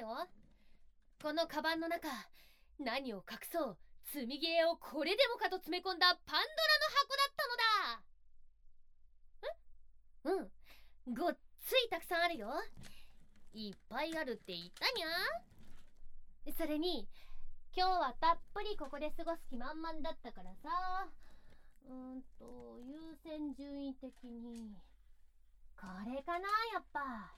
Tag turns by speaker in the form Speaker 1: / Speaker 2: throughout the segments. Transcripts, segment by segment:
Speaker 1: よ。このカバンの中、何を隠そう、積みゲーをこれでもかと詰め込んだパンドラの箱だったのだ。ごっついたくさんあるよ。いっぱいあるって言ったにゃ。それに今日はたっぷりここで過ごす気満々だったからさ、優先順位的にこれかな。やっぱ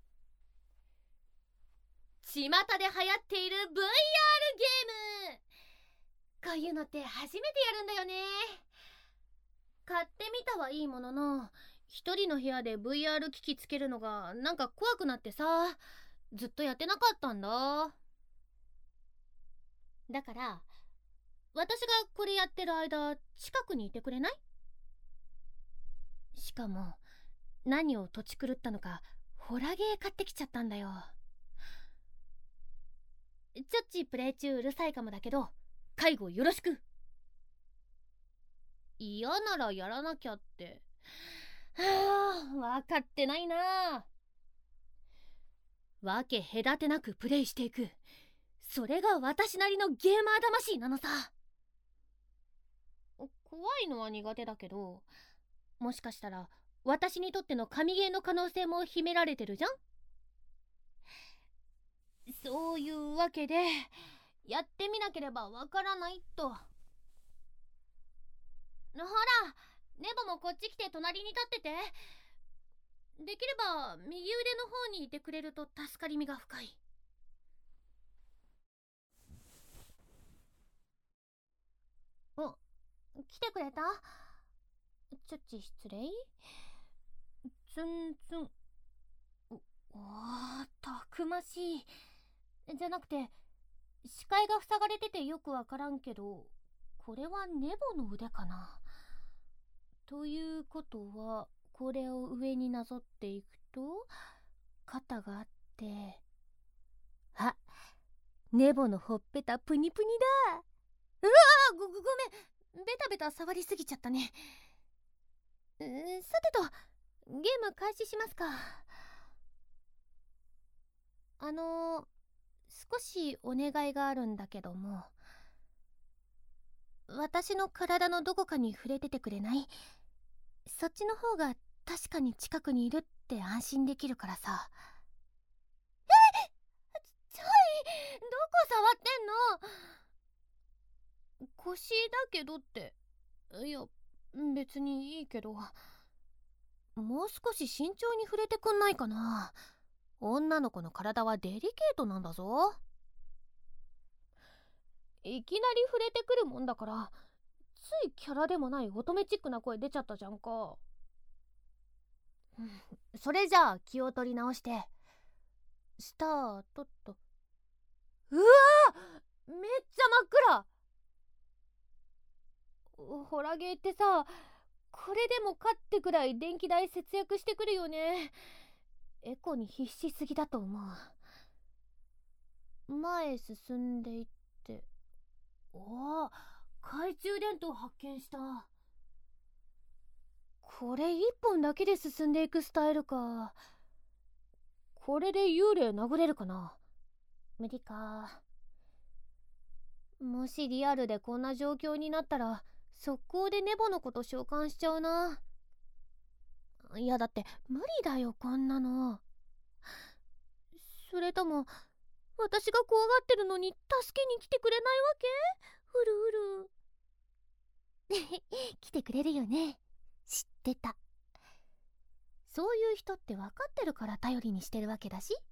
Speaker 1: 巷で流行っている VR ゲーム、こういうのって初めてやるんだよね。買ってみたはいいものの、一人の部屋で VR 機器つけるのがなんか怖くなってさ、ずっとやってなかったんだ。だから私がこれやってる間、近くにいてくれない？しかも何を土地狂ったのか、ホラゲー買ってきちゃったんだよ。ちょっちプレイ中うるさいかもだけど、介護よろしく。嫌ならやらなきゃって。分かってないな。わけ隔てなくプレイしていく、それが私なりのゲーマー魂なのさ。怖いのは苦手だけど、もしかしたら私にとっての神ゲーの可能性も秘められてるじゃん。そういうわけで、やってみなければわからないと。ほら、ネボもこっち来て隣に立ってて。できれば右腕の方にいてくれると助かりみが深い。お、来てくれた？ちょっち失礼。ツンツン。たくましい。じゃなくて、視界が塞がれててよくわからんけど、これはネボの腕かな。ということは、これを上になぞっていくと肩があって、あ、ネボのほっぺたプニプニだ。うわー、ごめん、ベタベタ触りすぎちゃったね。さてと、ゲーム開始しますか。少しお願いがあるんだけども、私の体のどこかに触れててくれない？そっちの方が確かに近くにいるって安心できるからさ。ちょい、どこ触ってんの？腰だけどって。いや、別にいいけど、もう少し慎重に触れてくんないかな。女の子の体はデリケートなんだぞ。いきなり触れてくるもんだから、ついキャラでもない乙女チックな声出ちゃったじゃんか。それじゃあ気を取り直してスタートと。うわー、めっちゃ真っ暗。ホラゲーってさ、これでもかってくらい電気代節約してくるよね。エコに必死すぎだと思う。前進んでいって、懐中電灯発見した。これ一本だけで進んでいくスタイルか。これで幽霊殴れるかな？無理か。もしリアルでこんな状況になったら速攻でネボのこと召喚しちゃうな。いやだって無理だよこんなの。それとも私が怖がってるのに助けに来てくれないわけ？うるうる来てくれるよね。知ってた。そういう人って分かってるから頼りにしてるわけだし。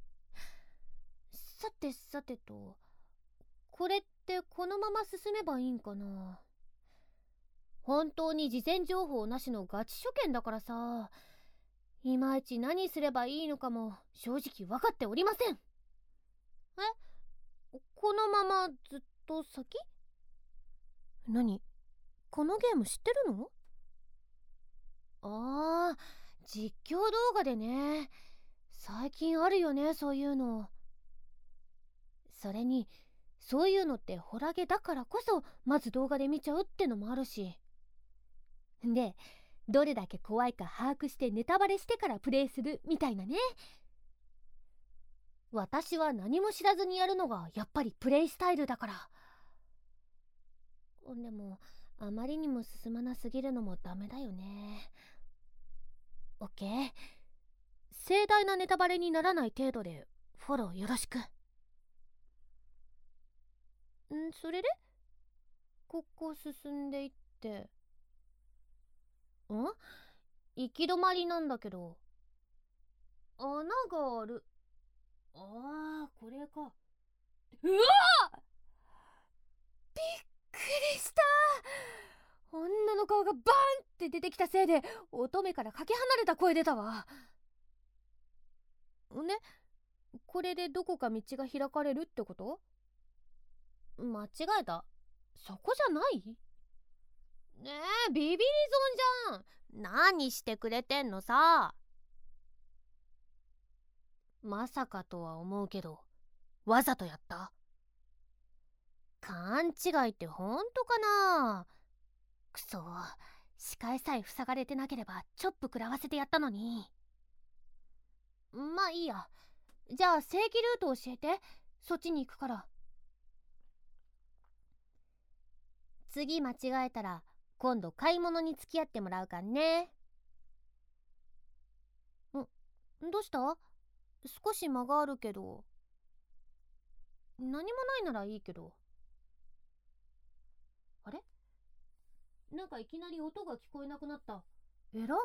Speaker 1: さてさてと、これってこのまま進めばいいんかな。本当に事前情報なしのガチ初見だからさ、いまいち何すればいいのかも正直分かっておりません。このままずっと先？何？このゲーム知ってるの？実況動画でね。最近あるよね、そういうの。それにそういうのってホラゲだからこそまず動画で見ちゃうってのもあるし。で、どれだけ怖いか把握してネタバレしてからプレイするみたいなね。 私は何も知らずにやるのがやっぱりプレイスタイルだから。でもあまりにも進まなすぎるのもダメだよね。オッケー。盛大なネタバレにならない程度でフォローよろしく。それでここ進んでいって、行き止まりなんだけど。穴がある。ああ、これか。うわっ、びっくりした。女の顔がバーンって出てきたせいで乙女からかけ離れた声出たわ。ね、これでどこか道が開かれるってこと？間違えた。そこじゃない？ねえ、ビビり損じゃん。何してくれてんのさ。まさかとは思うけど、わざとやった？勘違いってほんとかな。くそ、視界さえ塞がれてなければチョップ食らわせてやったのに。まあいいや。じゃあ正規ルート教えて。そっちに行くから。次間違えたら今度買い物に付き合ってもらうかんね。どうした？少し間があるけど。何もないならいいけど。あれ？なんかいきなり音が聞こえなくなった。エラーが？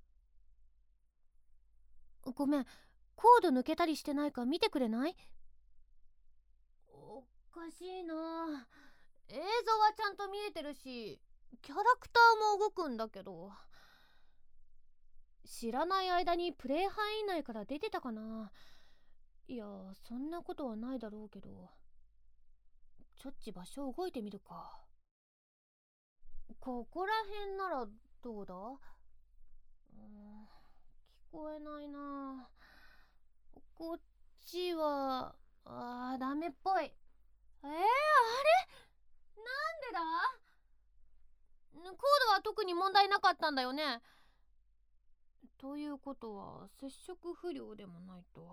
Speaker 1: ごめん、コード抜けたりしてないか見てくれない？おかしいな。映像はちゃんと見えてるし、キャラクターも動くんだけど。知らない間にプレイ範囲内から出てたかな。いや、そんなことはないだろうけど。ちょっち場所動いてみるか。ここら辺ならどうだ？聞こえないな。こっちはダメっぽい。あれなんでだ？コードは特に問題なかったんだよね。ということは接触不良でもないと。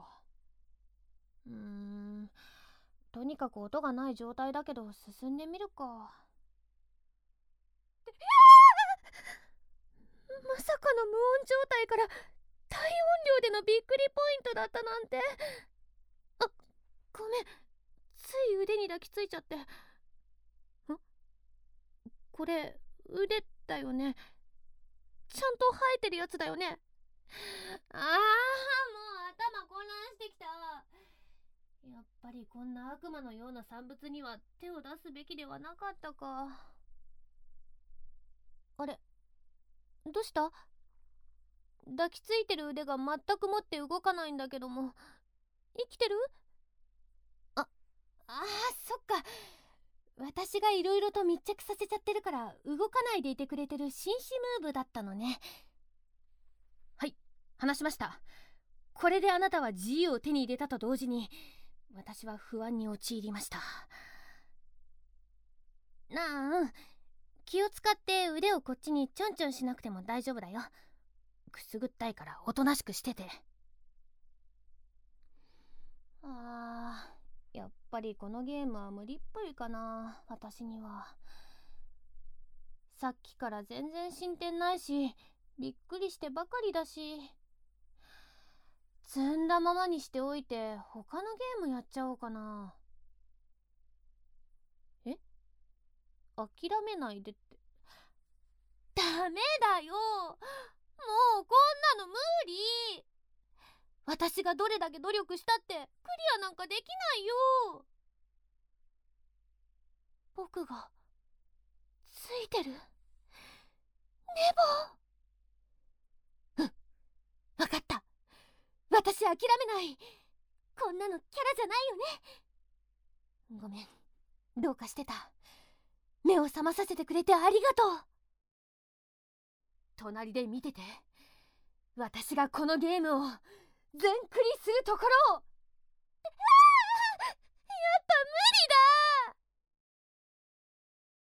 Speaker 1: とにかく音がない状態だけど進んでみるか。まさかの無音状態から大音量でのびっくりポイントだったなんて。ごめん、つい腕に抱きついちゃって。これ腕だよね。ちゃんと生えてるやつだよね。もう頭混乱してきた。やっぱりこんな悪魔のような産物には手を出すべきではなかったか。あれ、どうした？抱きついてる腕が全くもって動かないんだけども。生きてる？そっか。私がいろいろと密着させちゃってるから動かないでいてくれてる紳士ムーブだったのね。はい、話しました。これであなたは自由を手に入れたと同時に私は不安に陥りました。気を使って腕をこっちにちょんちょんしなくても大丈夫だよ。くすぐったいからおとなしくしてて。やっぱりこのゲームは無理っぽいかな、私には。さっきから全然進展ないし、びっくりしてばかりだし。積んだままにしておいて他のゲームやっちゃおうかな。諦めないでって。ダメだよ、もうこんなの無理。私がどれだけ努力したってクリアなんかできないよ。僕がついてる？ネボ。わかった。私諦めない。こんなのキャラじゃないよね。ごめん、どうかしてた。目を覚まさせてくれてありがとう。隣で見てて。私がこのゲームを全クリするところを。